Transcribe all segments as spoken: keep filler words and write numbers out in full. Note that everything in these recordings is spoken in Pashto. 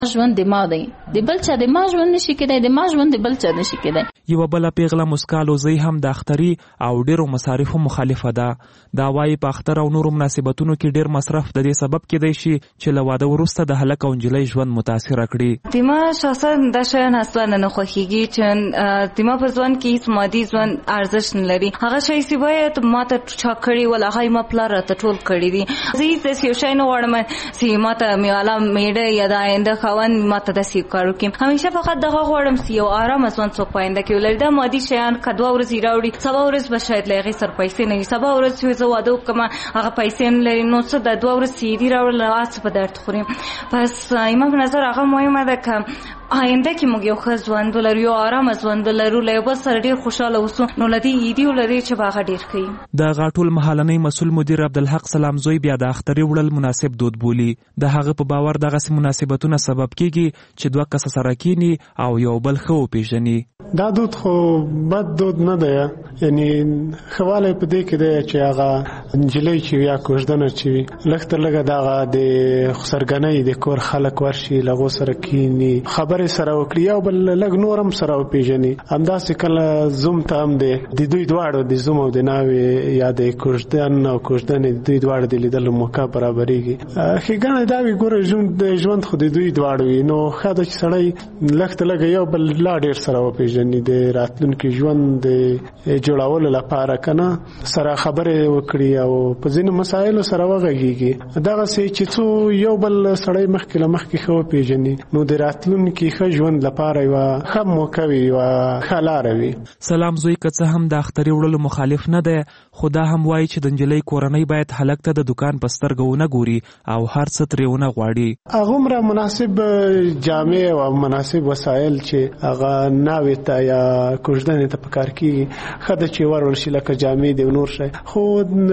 ژوند د ما دی، د بل چا د ما ژوند نشي کېدای، د ما ژوند د بل چا نشي کېدای. یوه بله پیغله مسکا لوزۍ هم د اختري او ډیرو مصارفو مخالفه ده. دا وایي په اختر او نورو مناسبتونو کې ډیر مصرف د دې سبب کېدای شي چې له واده وروسته د هلک او نجلۍ ژوند متاثره کړي. د ما شخصا دا شیان اصلا نه خوښیږي چې د ما په ژوند کې هیڅ مادي ژوند ارزښت نه لري. هغه شی چې باید ما ته چا کړي ول هغه ما پلار راته ټول کړي دي. زه هیڅ یو شی نه غواړم چې ما ته میواله میډه یا د آینده خاوند ما ته داسې کار وکړي. همیشه فقط دغه غواړم چې یو آرام ژوند څوک په آینده کې ولري. دا مادي شیان که دوه ورځې راوړي، سبا ورځ به شاید له هغې سره پیسې نه وي، سبا ورځ چې زه واده وکړم هغه پیسې نه لري، نو څه د دوه ورځې چې دي راوړل هغه څه په درد خوري. پس زما په نظر هغه مهمه ده که آینده کې موږ یو ښه ژوند ولرو، یو آرامه ژوند ولرو، له یو بل سره ډېر خوشحاله اوسو، نو له دې عیدي ولري چې به هغه ډېر کوي. د غاټول مهالنۍ مسؤل مدیر عبدالحق سلامزوی بیا د اختري وړل مناسب دود بولي. د هغه په باور دغسې مناسبتونه سبب کیږي چې دوه کسه سره کینی او یو بل ښه وپېژني. دا دود خو بد دود نه دی، یعنی ښهوالی په دې کې دی چې هغه نجلۍ چې وي یا کوژدنه چې وي لږ تر لږه دغه د خسرګنۍ د کور خلک ورشي، له هغو سره کیني، خبرې سره وکړي، یو بل لږ نور هم سره وپېژني. همداسې کله زوم ته هم دی د دوی دواړو د زوم او د ناوې یا د کوژدن او کوژدنې د دوی دواړو د لیدلو موقع برابرېږي. ښېګڼه دا وي ګوره ژوند ژوند خو د دوی دواړو وي، نو ښه ده چې سړی لږ تر لږه یو بل لا ډېر سره وپېژني د راتلونکي ژوند د جوړولو لپاره کنه سره خبرې وکړي او په ځینو مسایلو سره وغږیږي. دغسې چې څو یو بل سړی مخکې له مخکې ښه وپېژني نو د راتلونکي ښه ژوند لپاره یوه ښه موقع وي، یوه ښه لاره وي. سلام زوی که څه هم د اختري وړلو مخالف نه دی، خو دا هم وایي چې د نجلۍ کورنۍ باید هلک ته د دکان په سترګه ونه ګوري او هر څه ترې ونه غواړي. هغومره مناسب جامې او مناسب وسایل چې هغه ناوې ته یا کوژدنې ته په کار کېږي ښه ده چې ورول شي، لکه جامې دی نور شی، خو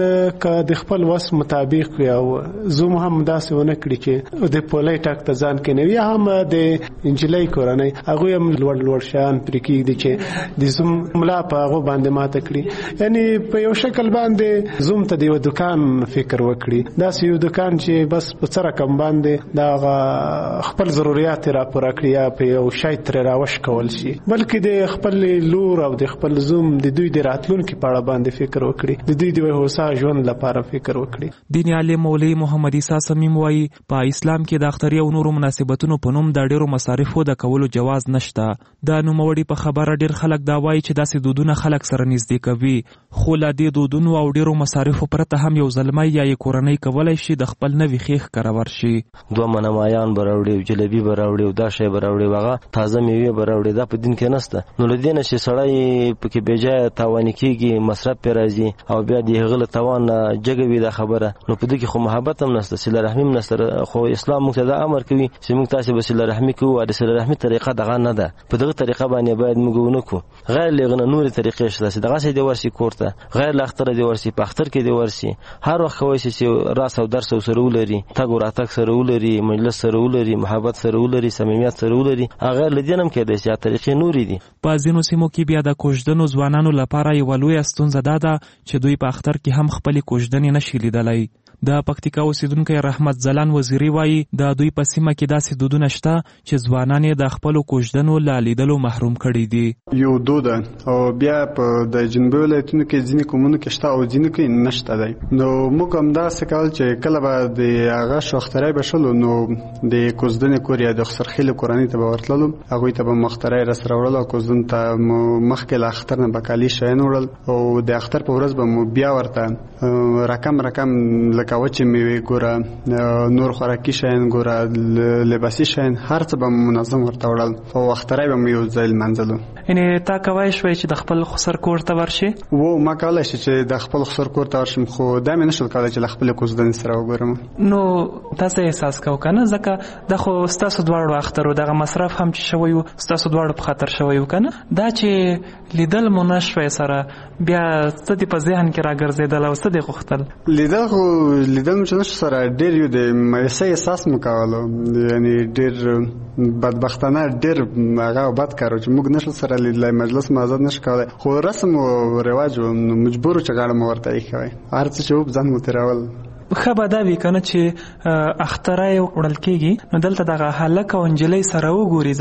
که د خپل وس مطابق وي او زوم هم داسې ونه کړي چې د پولۍ ټک ته ځان کېنوي، یا هم د نجلۍ کورنۍ هغوی هم لوړ لوړ شیان پرې کېږدي چې د زوم ملا په هغو باندې ماته کړي. یعنی په یو شکل باندې زوم ته د یو دکان فکر وکړي، داسې یو دکان چې بس په څه رقم باندې د هغه خپل ضروریات یې راپوره کړي یا په یو شی ترې راوش کول شي، بلکې د خپل لور او د خپل زوم د دوی د راتلونکي په اړه باندې فکر وکړي، د دوی د هوسا ژوند لپاره فکر وکړي. دیني عالم مولوي محمد عیسی صمیم وایي په اسلام کې د اختري او نورو مناسبتونو په نوم د ډیرو مصارفو د کولو جواز نشته. د نوموړي په خبره ډیر خلک دا وایي چې داسې دودونه خلک سره نږدې کوي، خو له دې دودونو او ډیرو مصارفو پرته هم یو زلمی یا یې کورنۍ کولی شي د خپل نوي ښیښ کره ورشي. دوه منه مایان به راوړي، جلبي به راوړي او دا شی به راوړي، هغه تازه میوې به راوړي. دا په دین کې نشته. نو له دې نه چې سړی پکې بېجایه تاواني کېږي، مصرف پرې راځي او بیا د هغه له توان نه جګه وي دا خبره، نو په دې کې خو محبت هم نشته، صله رحمي هم نشته. خو اسلام موږ ته دا امر کوي چې موږ تاسې به صله رحمي کوو، او د صله رحمي طریقه دغه نه ده، په دغه طریقه باندې باید موږ ونه کړو. غیر له هغه نه نورې طریقې شته چې دغسې دې ورسي کور ته، غیر له اختره دې ورسي، په اختر کې دې ورسي، هر وخت کولی شي چې راس او درس سره ولري، تګ او راتګ سره ولري، مجلس سره ولري، محبت سره ولري، صمیمیت سره ولري. غیر له دې نه هم کېدای شي طریقې نورې دي. په ځینو سیمو کې بیا د کوژدنو ځوانانو لپاره یوه لویه ستونزه دا ده چې دوی په اختر کې هم خپلې کوژدنې نشي لیدلی. د پکتیکا اوسیدونکی رحمت زلان وزیری وایي د دوی په سیمه کې داسې دودونه شته چې ځوانان یې د خپلو کوژدنو له لیدلو محروم کړي دي. یو دود او بیا په د جنوبي ولایتونو کې ځینې قومونو کې شته او ځینې کې نشته دی. نو موږ هم داسې کول چې کله به د هغه شاختری به شلو نو د کوژدنې کور یا د خسرخیلو کورنۍ ته به ورتللو، هغوی ته به مختری راسره وړل او کوژدن ته مو مخکې له اختر نه به کالي شیان وړل او د اختر په ورځ به مو بیا ورته رقم رقم لکه وچې میوې ګوره، نور خوراکي شیان ګوره، لباسي شیان، هر څه به منظم ورته وړل او اختری به مو یو ځای لمانځلو. یعنې تا کولی شوی چې د خپل خسر کور ته ورشې؟ و ما کولی شي چې د خپل خسر کور ته ورشم، خو دا مې نشل کولی چې له خپلې کوژدنې سره وګورم. نو تاسو احساس کوو که نه؟ ځکه دا خو ستاسو دواړو اختر و، دغه مصرف هم چې شوی و ستاسو دواړو په خاطر شوی و که نه؟ دا چې لیدل مو نه شوی سره، بیا څه دې په ذهن کې راګرځېدل او څه دې غوښتل؟ لیدل خو لیدل مو چې نشو سره ډېر یو د مایوسۍ احساس مو کولو، یعنې ډېر بدبختانه ډېر هغه بد کار و چې موږ نشو سره لیدلی، مجلس مو ازاد نشو کولی، خو رسم و رواج و مجبور و چې غاړه مو ورته ایښی وی، هر څه چې و ځان مو تېرول. ښه به دا وي که نه چې اختره یې وکړل کېږي نو دلته دغه هلک او نجلۍ سره وګوري،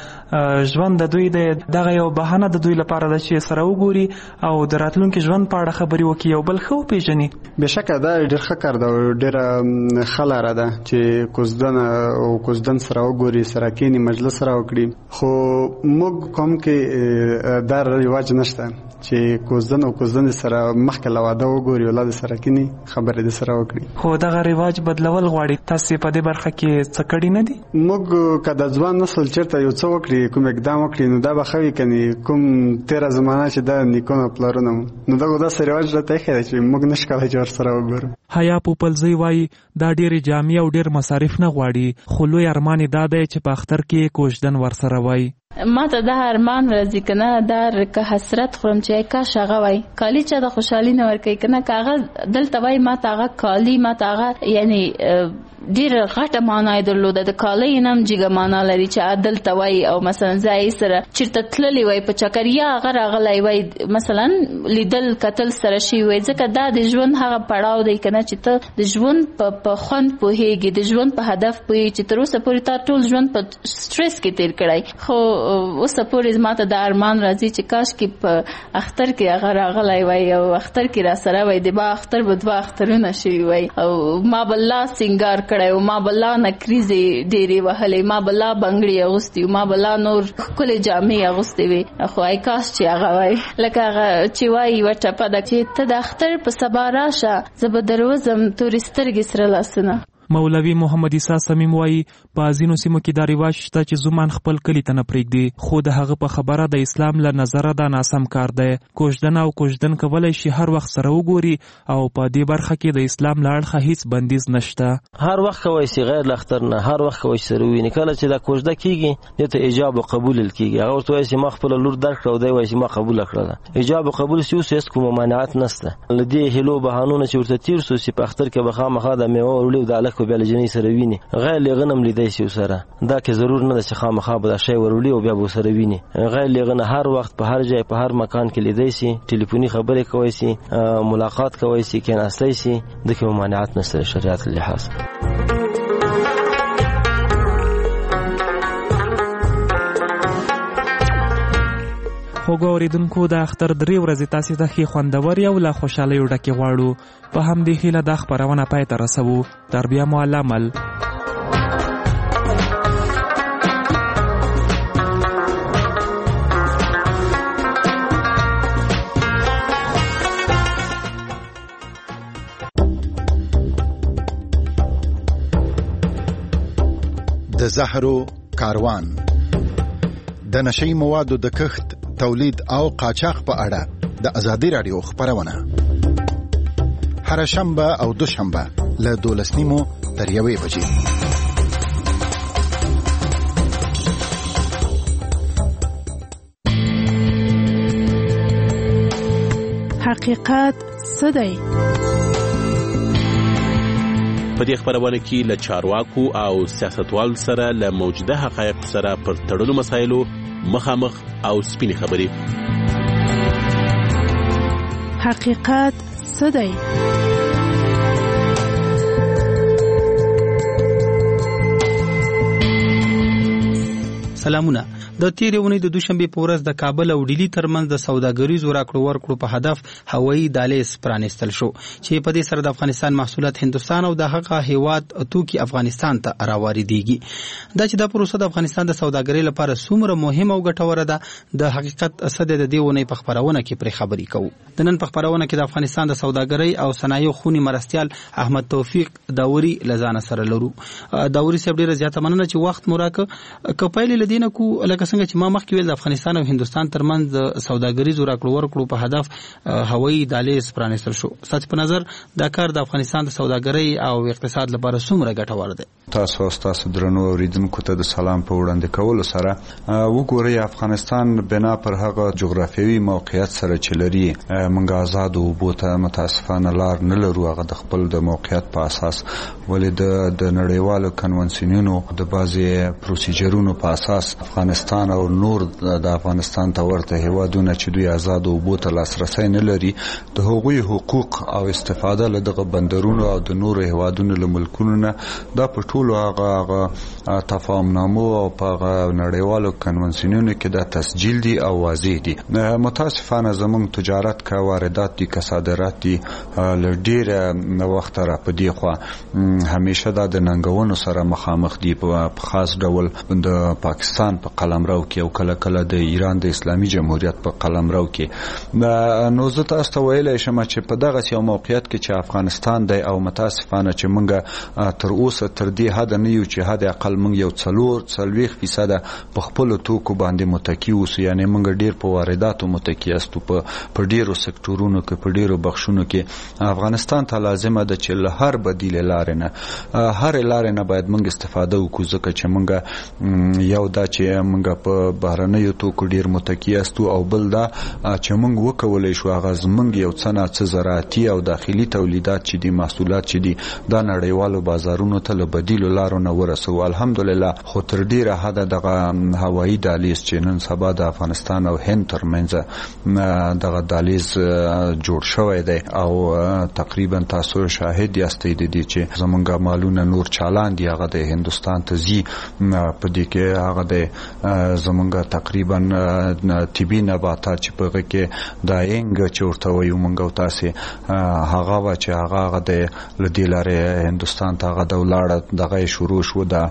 ځکه ژوند د دوی د دغه یو بهانه د دوی لپاره ده چې سره وګوري او د راتلونکي ژوند په اړه خبرې وکړي، یو بل ښه وپېژني. بېشکه دا ډېر ښه کار ده او ډېره ښه لاره ده چې کوزدن او کوزدن سره وګوري، سره کښېني، مجلس سره وکړي. خو موږ قوم کې دا رواج نشته چې کوزدن او کوزدن سره مخکې له واده وګوري، اولاد سره کښېني، خبرې د سره وکړي. خو دغه رواج بدلول غواړي. تاسې په دې برخه کې څه کړي نه دي؟ موږ که د ځوان نسل چېرته یو څه وکړي، کوم اقدام وکړي، نو دا به ښه وي. کنې کوم تېره زمانه چې دا نیکونه پلرونه مو، نو دغه داسې رواج راته ایښی دی چې موږ نشو کولی چې ورسره وګورو. حیا پوپلزی وایي دا ډېرې جامې او ډېر مصارف نه غواړي، خو لوی ارمان یې دا دی چې په اختر کې کوژدن ورسره وای. ما ته دا ارمان راځي که نه، دا که حسرت خورم چې کاش هغه وای. کالي چا د خوشحالي نه ورکوي که نه، که هغه دلته وای ما ته هغه کالي، ما ته هغه یعنی ډېره غټه معنا یې درلوده. د کالۍ نه هم جګه معنا لري چې دلته وای او مثلا زه یې سره چېرته تللی وای په چکر یا هغه راغلی وای، مثلا لیدل کتل سره شوي وای. ځکه دا د ژوند هغه پړاو دی که نه چې ته د ژوند په خوند پوهېږي، د ژوند په هدف پوهېږي چې تر اوسه پورې تا ټول ژوند په سټرس کې تېر کړی. خو اوسه پورې ما ته دا ارمان راځي چې کاش کې په اختر کې هغه راغلی وای او اختر کې را سره وای، د با اختر به دوه اخترونه شوي وای او ما به لا سینګار کړی و، ما به لا نکریزې ډېرې وهلې، ما به لا بنګړې اغوستې، ما به لا نور ښکلې جامې اغوستې وې. خو ای کاش چې هغه وای لکه هغه چې وایي یوه ټپه ده چې ته د اختر په سبا راشه، زه به دروزم تورې سترګې سره لاسونه. مولوي محمد عیسی صمیم وایي په ځینو سیمو کې دا رواج شته چې زومان خپل کلي ته نه پرېږدي، خو د هغه په خبره د اسلام له نظره دا ناسم کار دی. کوژدن او کوژدن کولی شي هر وخت سره وګوري او په دې برخه کې د اسلام له اړخه هیڅ بندیز نشته. هر وخت کولی شي غیر له اختر نه، هر وخت کولی شي سره وویني. کله چې دا کوژده کېږي دې ته ایجاب او قبول ویل کېږي. هغه ورته وایي چې ما خپله لور درکړه او دی وایي چې ما قبوله کړله. ایجاب او قبول چې اوس هېڅ کومه مانعت نشته. له دې هیلو بهانونه چې ورته تېر سو چې په اختر کې به خامخا د میوه وروړي او د هلک به بیا له جنۍ سره ویني، غیر لغه نم لیدای شي سره. دا کې ضرور نه ده چې خامخا به دا شی وروړي او بیا به سره ویني. غیر لغه نه هر وخت په هر ځای په هر مکان کې لیدای شي، ټلیفوني خبرې کوي شي، ملاقات کوي شي، کېناستای شي. د کوم مانعت نشته شریعت لحاظ. خوږو اورېدونکو د اختر درې ورځې تاسې ته ښې خوندورې او له خوشحالیو ډکې غواړو. په همدې هیله دا خپرونه پای ته رسوو. تر بیا مو الله مل. د زهرو کاروان، د نشئی موادو د کښت، تولید او قاچاق په اړه د ازادي رادیو خبرونه هر شنبه او دوشنبه له دولس نیمو تر یوې بجې. حقیقت څه دی؟ په دې خبرونه کې له چارواکو او سیاستوالو سره له موجوده حقایق سره پر تړلو مسایلو مخامخ او سپینې خبرې. حقیقت څه دی؟ سلامونه. د تیرې اونۍ د دوشنبه په ورځ د کابل او ډیلی ترمنځ د سوداګریزو راکړو ورکړو په هدف هوایي دهلیز پرانیستل شو چې په دې سره د افغانستان محصولات هندستان او د هغه هیواد توکي افغانستان ته راواردېږي. دا چې د پروسه د افغانستان د سوداګرۍ لپاره څومره مهمه او ګټوره ده، د حقیقت څه د دې اونۍ په خبرونه کې پرې خبرې کوو. د نن په خبرونه کې د افغانستان د سوداګرۍ او صنایعو خونی مرستیال احمد توفیق داوري لزانه سره لرو. داوري صاحب ډیره زیاته مننه چې وخت مو راکړ. کپایل لدینه کو لکه څنګه چې ما مخکې ویل د افغانستان او هندستان ترمنځ د سوداګریزو راکړو ورکړو په هدف هوایي دهلیز پرانیستل شو. ستاسو په نظر دا کار د افغانستان د سوداګرۍ او اقتصاد لپاره څومره ګټور دی؟ تاسو تاسو درنو اوریدونکو ته د سلام په وړاندې کولو سره وګورئ افغانستان بنا پر هغه جغرافیوي موقعیت سره چې لري موږ آزاد او بوته متاسفانه لار نه لرو هغه د خپل د موقعیت په اساس ولې د نړیوالو کنونسیونونو د بازي پروسیجرونو په اساس خاص افغانستان او نور د افغانستان ته ورته هیوادونه چې دوی آزاد او بوت لاسرسي نه لري د هغوی حقوق او استفاده له دغه بندرونو او د نور هیوادونو له ملکونو نه دا په ټولو هغه تفاهمنامو او په نړیوالو کنونسیونونو کې دا تسجیل دي او واضح دي. متاسفانه زموږ تجارت کا واردات دي، کا صادرات دي ل ډیر وخت را په دی خو همیشه دا د ننګونو سره مخامخ دي په خاص ډول د پاکستان په قلمرو کې او کله کله د ایران د اسلامي جمهوریت په قلمرو کې. نو زه تاسو ته ویلی شم چې په دغه یو موقعیت کې چې افغانستان دی او متاسفانه چې موږ تر اوسه تر دې حد نه یو چې حد اقل موږ یو څلور څلوېښت فیصده په خپلو توکو باندې متکي اوسو، یعنې موږ ډېر په وارداتو متکي استو په ډېرو سکتورونو کې په ډېرو بخشونو کې. افغانستان ته لازمه ده چې له هر بدیلې لارې نه هر لارې نه باید موږ استفاده وکړو، ځکه چې موږ یو دا چې موږ په بهرنیو توکو ډېر متکي استو او بل دا چې موږ وکولی شو هغه زموږ یو څه نه څه زراعتي او داخلي تولیدات چې دي محصولات چې دي دا نړیوالو بازارونو ته له بدیلو لارو نه ورسوو. الحمدلله خو تر ډېره حده دغه هوایي دهلیز چې نن سبا د افغانستان او هند ترمنځ دغه دهلیز جوړ شوی دی او تقریبا تاسو شاهد یاستئ د دې چې زمونږ مالونه نور چالان دي هغه د هندوستان ته ځي، په دې کې هغه د زمونږ تقریبا طبي نباتات چې په هغه کې دا اینګ چې ورته وایو موږ او تاسې هغه وه چې هغه هغه د له دې لارې هندوستان ته هغه د ولاړه دغه شروع شو، د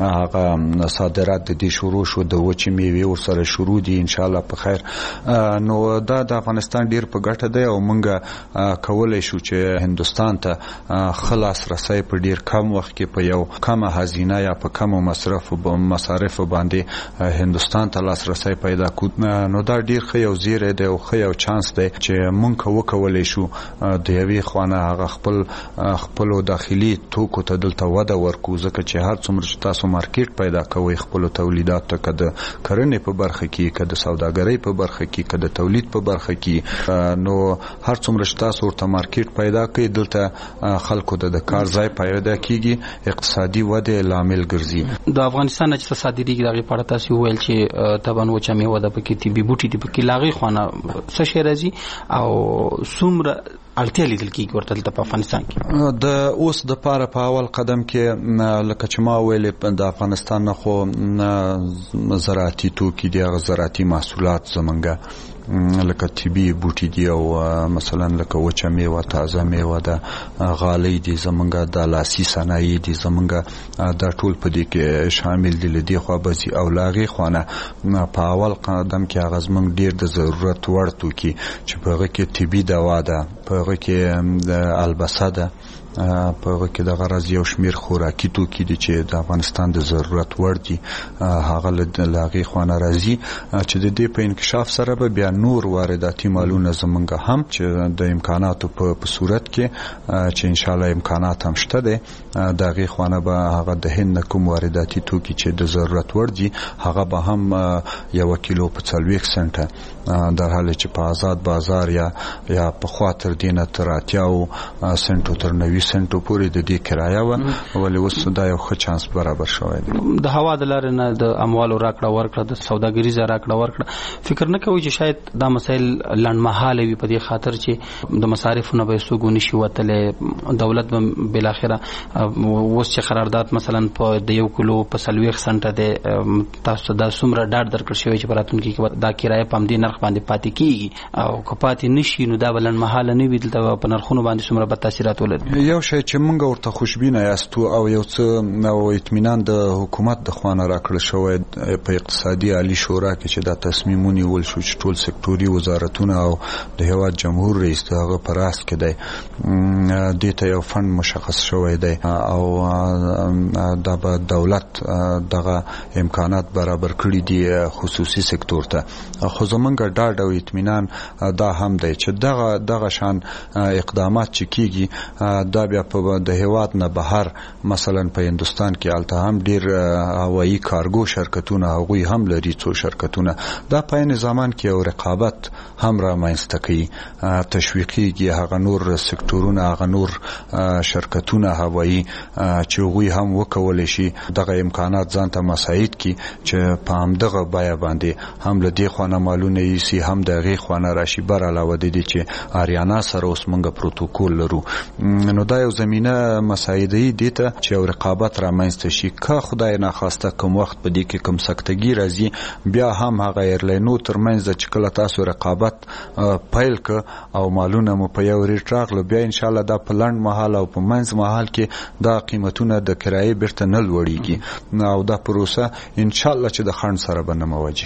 هغه صادرات د دې شروع شو، د وچې میوې ورسره شروع دي انشاءالله په خیر. نو دا د افغانستان ډیر په ګټه دی او موږ کولی شو چې هندوستان ته ښه لاسرسی په ډیر کم وخت کې په یو کمه هزینه یا په کمو مصرف مصارفو باندې هندوستان ته لاسرسی پیدا کړو. نو دا ډیر ښه یو زیری دی او ښه یو چانس دی چې موږ وکولی شو د یوې خوانه هغه خپل خپلو داخلي توکو ته دلته وده ورکړو، ځکه چې هر څومره چې تاسو مارکیټ پیدا کوئ خپلو تولیداتو ته، که د کرنې په برخه کې، که د سوداګرۍ په برخه کې، که د تولید په برخه کې، نو هر څومره چې تاسو ورته مارکیټ پیدا کوئ دلته خلکو ته د کار ځای پیدا کیږي، اقتصادي ودې لامل ګرځي. د افغانستان نه چې صادرېږي د هغې په اړه تاسو وویل چې طبعا وچه میوه ده پکې، طبي بوټي دي پکې، له هغې خوا نه څه شی راځي او څومره اړتیا لیدل کیږي ورته دلته په افغانستان کې؟ د اوس د پاره په اول قدم کې لکه چې ما ویلې د افغانستان نه خو زراعتي توکي دي، هغه زراعتي محصولات زمونږ لکه طبي بوټي دي او مثلا لکه وچه میوه، تازه میوه ده، غالۍ دي زمونږ، د لاسي صنایع دي زمونږ، دا ټول په دې کې شامل دي. له دې خوا به ځي او له هغې خوا نه په اول قدم کې هغه زمونږ ډېر د ضرورت وړ توکي چې په هغه کې طبي دوا ده، په هغه کې البسه ده، په هغه کې د غرض یو شمیر خوراکي توکي دي چې د افغانستان د ضرورت وړ دي، هغه له هغې خوا نه راځي چې د دې په انکشاف سره به بیا نور وارداتي مالونه زمونږ هم چې د امکاناتو په صورت کې چې انشاءالله امکانات هم شته دی د هغې خوا نه به هغه د هند نه کوم وارداتي توکي چې د ضرورت وړ دي هغه به هم یوه کیلو په څلوېښت سنټه در حال چې په آزاد بازار یا یا پخوا تر دې نه تر اتیاو سنټو تر نوي سنټو پورې د دې کرایه وه، ولې اوس دا یو ښه چانس برابر شوی دی. د هوا د لارې نه د اموالو راکړه ورکړه، د سوداګریزه راکړه ورکړه، فکر نه کوئ چې شاید دا مسایل لنډمهاله وي په دې خاطر چې د مصارفو نه به څوک ونشي وتلی، دولت به بالاخره اوس چې قرارداد مثلا په د یو کیلو په څلوېښت سنټه دی، تاسو دا څومره ډاډ درکړ شوی چې په راتلونکي کې دا کرایه په همدې نرخ باندې پاتې کیږي او که پاتې نشي نو دا به لنډمهاله نه وي، دلته په نرخونو باندې څومره بد تاثیرات ولري. یو شی چې موږ ورته خوشبینه یاستو او یو څه او اطمینان د حکومت د خوا نه راکړل شوی په اقتصادي عالی شورا کې چې دا تصمیم ونیول شو چې ټول سکتوري وزارتونه او د هیواد جمهور رئیس د هغه په راس کې دی، دې ته یو فند مشخص شوی دی او دا به دولت دغه امکانات برابر کړي دي خصوصي سکتور ته. خو زمونږ ډاډ او اطمینان دا هم دی چې دغه دغه شان اقدامات چې کیږي دا دا بیا په د هیواد نه بهر مثلا په هندستان کې الته هم ډیر هوایي کارګو شرکتونه هغوی هم لري څو شرکتونه دا په عین زمان کې یو رقابت هم رامنځته کوي تشویقیږي هغه نور سکتورونه هغه نور شرکتونه هوایي چې هغوی هم وکولی شي دغه امکانات ځان ته مساعد کړي چې په همدغه بیه باندې هم له دې خوا نه مالونه یوسي هم د هغې خوا نه راشي بر علاوه د دې چې آریانا سره اوس موږ پروتوکول لرو نو دا یو زمینه مساعدهیي دې ته چې یو رقابت رامنځته شي که خدای ناخواسته کوم وخت په دې کې کوم سکتګي راځي بیا هم هغه ایرلاینو ترمنځ چې کله تاسو رقابت پیل ک او مالونه مو په یو ریټ راغلو بیا ان شاء الله دا په لنډ مهال او په منځ مهال کې دا قیمتونه د کرایې بیرته نه لوړیږي او دا پروسه ان شاء الله چې د خنډ سره به نه مواجه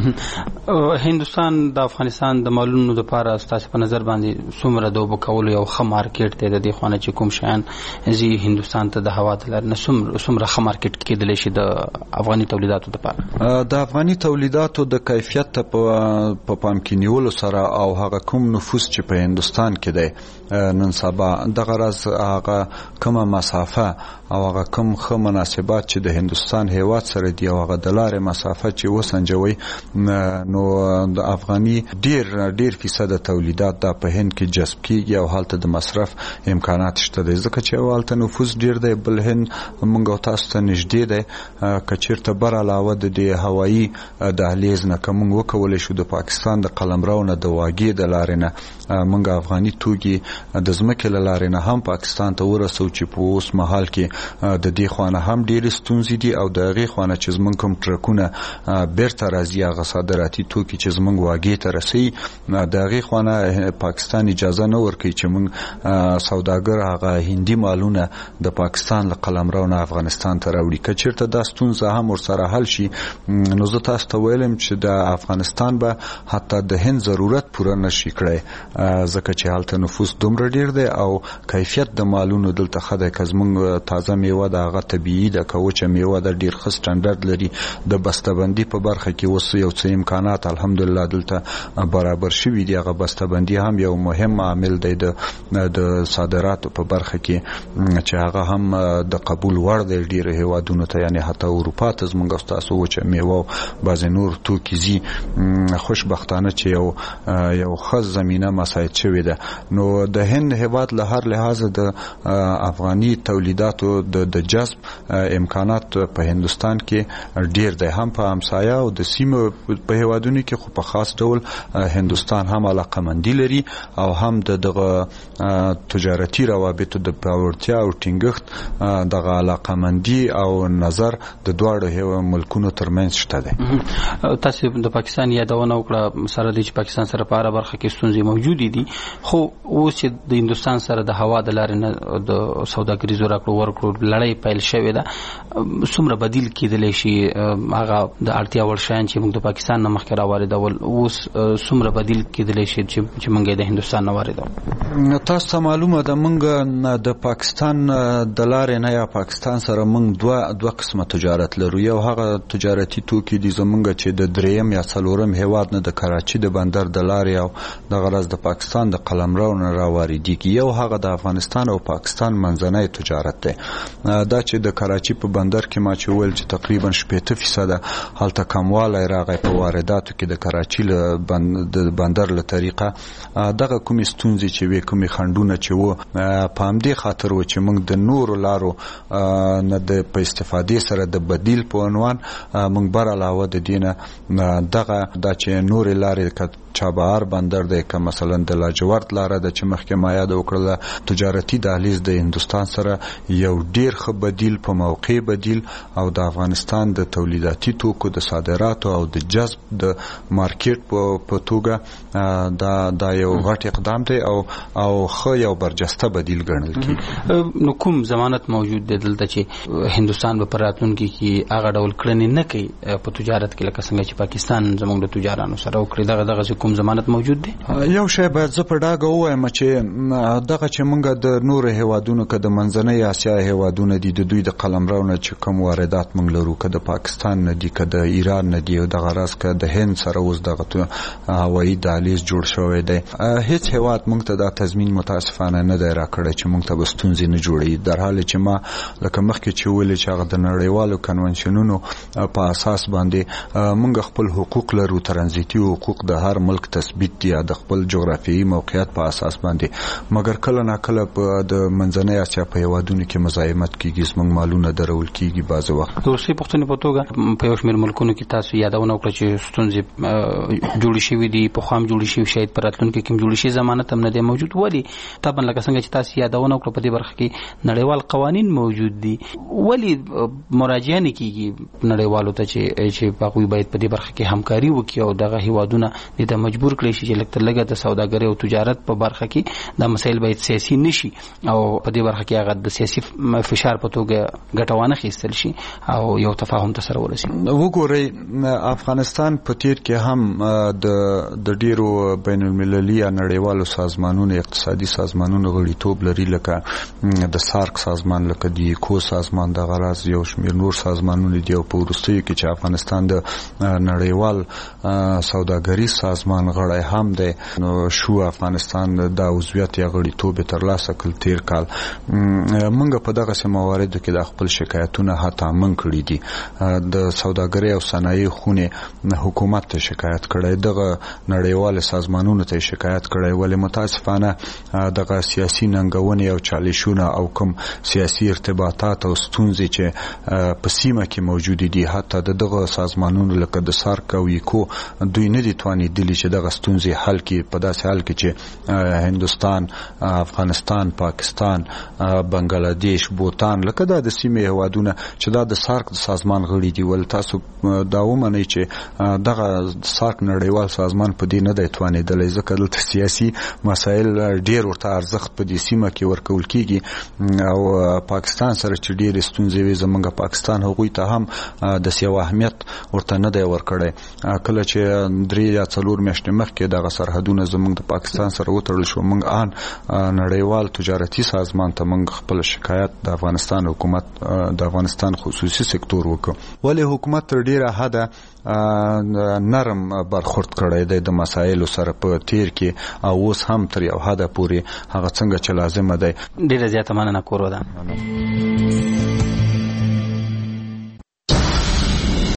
کیږي. هندستان د افغانستان د مالونو لپاره ستاسو په نظر باندې څومره د اوبه کولو یو ښه مارکیټ دی د دې خونه چې کوم شیان زی هندستان ته د هوا د لارې نه څومره ښه مارکیټ کېدلی شي د افغاني تولیداتو لپاره؟ د افغاني تولیداتو د کیفیت ته په پام کې نیولو سره او هغه کوم نفوس چې په هندستان کې دی نن سبا دغه راز هغه کومه مسافه او هغه کوم ښه مناسبات چې د هندستان هیواد سره دی او هغه د لارې مسافه چې وسنجوي نو د افغاني ډیر ډیر فیصد تولیدات دا په هند کې جذب کیږي او هلته د مصرف امکانات شته دي ځکه چې هلته نفوس ډیر دی بل هند موږ تاسو ته نږدې دی که چېرته بر علاوه د دې هوایي دهلیز نه که موږ وکولی شو د پاکستان د قلمرو نه د واګې د لارې نه موږ افغاني توکي د ځمکې له لارې نه هم پاکستان ته ورسو چې په اوس مهال کې د دې خوا نه هم ډېرې ستونزې دي او د هغې خوا نه چې زموږ کوم ټرکونه بیرته راځي هغه صادراتي توکي چې زموږ واګې ته رسوي د هغې خوا نه پاکستان اجازه نه ورکوي چې موږ سوداګر هغه هندي مالونه د پاکستان له قلمرو نه افغانستان ته راوړي که چېرته دا ستونزه هم ورسره حل شي نو زه تاسو ته ویلم چې د افغانستان به حتی د هند ضرورت پوره نشي کړی ځکه چې هلته نفوس دومره ډیر دی او کیفیت د مالونو دلته ښه دی که زموږ تازه میوه د هغه طبیعي ده که وچه میوه ده ډیر ښه سټنډرډ لري د بستهبندي په برخه کې اوس یو څه امکانات الحمدلله دلته برابر شوي دي هغه بستهبندي هم یو مهم عامل دی د صادراتو په برخه کې چې هغه هم د قبول وړ دی ډیرو هیوادونو ته یعنې حتی اروپا ته زموږ ستاسو وچه میوه بعضې نور توکي ځي خوشبختانه چې یو یو ښه زمینه مساعد شوې ده نو د هند هیواد له هر لحاظه د افغاني تولیداتو د جذب امکانات په هندستان کې ډیر دی هم په همسایه او د سیمه په هیوادونو کې خو په خاص ډول هندستان هم علاقمندي لري او هم د دغه تجارتي روابطو د پیاوړتیا او ټینګښت دغه علاقمندي او نظر د دواړو ملکونو ترمنځ شته دی. تاسو د پاکستان یادونه وکړه سره د پاکستان سره په اړه برخه کې ستونزې موجودې دي خو اوس چې د هندستان سره د هوا د لارې نه د سوداګریزو راکړو ورکړو لړۍ پیل شوې ده څومره بدیل کېدلی شي هغه د اړتیا وړ شیان چې موږ د پاکستان نه مخکې راواردول اوس څومره بدیل کېدلی شي چې موږ یې د هندوستان نه واردوو؟ تاسو ته معلومه ده موږ د پاکستان د لارې نه یا پاکستان سره موږ دوه دوه قسمه تجارت لرو یو هغه تجارتي توکي دي زموږ چې د دریم یا څلورم هیواد نه د کراچي د بندر د لارې او د غرض د پاکستان د قلمرو نه راواردېږي یو هغه د افغانستان او پاکستان منځنی تجارت دی دا چې د کراچي په بندر کې ما چې ویل چې تقریبا شپېته فیصده هلته کموالی راغی په وارداتو کې د کراچي د بندر له طریقه دغه کومې ستونزې چې وې کومې خنډونه چې وو په همدې خاطر و چې موږ د نورو لارو نه د په استفادې سره د بدیل په عنوان موږ بر علاوه د دې نه دغه دا چې نورې لارې چابهار بندر دی که مثلا د لاجورد لاره ده چې مخکې ما یاد وکړله تجارتي دهلیز د هندوستان سره یو ډیر ښه بدیل په موقع بدیل او د افغانستان د تولیداتي توکو د صادراتو او د جذب د مارکیټ په توګه دا دا یو غټ اقدام دی او او ښه یو برجسته بدیل ګڼل کېږي. نو کوم ضمانت موجود دی دلته چې هندوستان به په راتلونکي کې هغه ډول کړنې نه کوي په تجارت کې لکه څنګه چې پاکستان زموږ د تجارانو سره وکړي دغه دغه کوم ضمانت موجود دی؟ یو شی باید زه په ډاګه ووایم چې دغه چې موږ د نورو هیوادونو که د منځنۍ اسیا هیوادونه دي د دوی د قلمرو نه چې کوم واردات موږ لرو که د پاکستان نه دي که د ایران نه دي او دغه راز که د هند سره اوس دغه هوایي دهلیز جوړ شوی دی هیڅ هیواد موږ ته دا تضمین متاسفانه نه دی راکړی کړی چې موږ ته به ستونزې نه جوړي، در حال چې ما لکه مخکې چې ویلې چې هغه د نړیوالو کنونشنونو په اساس باندې موږ خپل حقوق لرو، ترانزیتي حقوق د هر ملک تثبیت دي د خپل جغرافیایي موقعیت په اساس باندې، مګر کله نه کله په د منځنۍ اسیا په هیوادونو کې مزاحمت کیږي، زموږ مالونه درول کیږي بعض وخت. د روسي پښتنې په توګه په یو شمېر ملکونو کې تاسو یادونه وکړه چې ستونزې جوړې شوې دي، په خام جوړې شوې، شاید په راتلونکي کې جوړې شي، ضمانت هم نه دی موجود. ولې طبعا لکه څنګه چې تاسو یادونه وکړه په دې برخه کې نړیوال قوانین موجود دي، ولې مراجعه نه کیږي نړیوالو ته چې چې هغوی باید په دې برخه کې همکاري وکړي او دغه هیوادونه دې ته مجبور کړي شي چې لږ تر لږه د سوداګرۍ او تجارت په برخه کې دا مسایل باید سیاسي نشي او په دې برخه کې هغه د سیاسي فشار په توګه ګټه وانه خیستل شي او یو تفاهم ته سره ورسي. وګورئ افغانستان په تیر کې هم د د ډیرو بین المللي یا نړیوالو سازمانونو اقتصادي سازمانونو غړیتوب لري، لکه د سارک سازمان، لکه د ایکو سازمان، د غراز یو شمېر نور سازمانونه دي او په وروستیو کې چې افغانستان د نړیوال سوداګري سازمان غړی هم دی نو شو افغانستان د عضویت یا غړیتوب ترلاسه کړ تیر کال. موږ په دغه مواردو کې د خپل شکایتونه حتی من کړی دي، د سوداګرۍ او صنایع خونې حکومت ته شکایت کړی، دغه نړیوال سازمانونو ته شکایت کړی، ولې متاسفانه دغه سیاسي ننګونې او چالشونه او کوم سیاسي ارتباطات او ستونزې چې په سیمه کې موجود دي، حتی دغه سازمانونو لکه د سارک او ایکو دوی نه دي توانیدلي چې دغه ستونزې حل کړي په داسې حال کې چې هندوستان، افغانستان، پاکستان، بنگلاديش، بوتان لکه دا د سیمې هیوادونه چې دا د سارک د سازمان غړي دي، ول تاسو دا ومنئ چې دغه سارک نړیوال سازمان په دې نه دی توانیدلی، ځکه دلته سیاسي مسایل ډیر ورته ارزښت په دې سیمه کې ورکول کیږي او پاکستان سره چې ډیر ستونزې وي، زمونږ پاکستان هغوی ته هم د سیاو اهمیت ورته نه دی ورکړی. کله چې درې یا څلور میاشتې مخکې دغه سرحدونه زمونږ د پاکستان سره وتړل شو، موږ ان نړیوال تجارتي سازمان ته موږ خپل شکایت د افغانستان حکومت د افغانستان خصوصي سکتور وکړ، ولې حکومت تر ډیره حده نرم برخورد کړی دی د مسایلو سره په تیر کې او اوس هم تر یو حده پورې هغه څنګه چې لازمه دی. ډیره زیاته مننه کورو ده.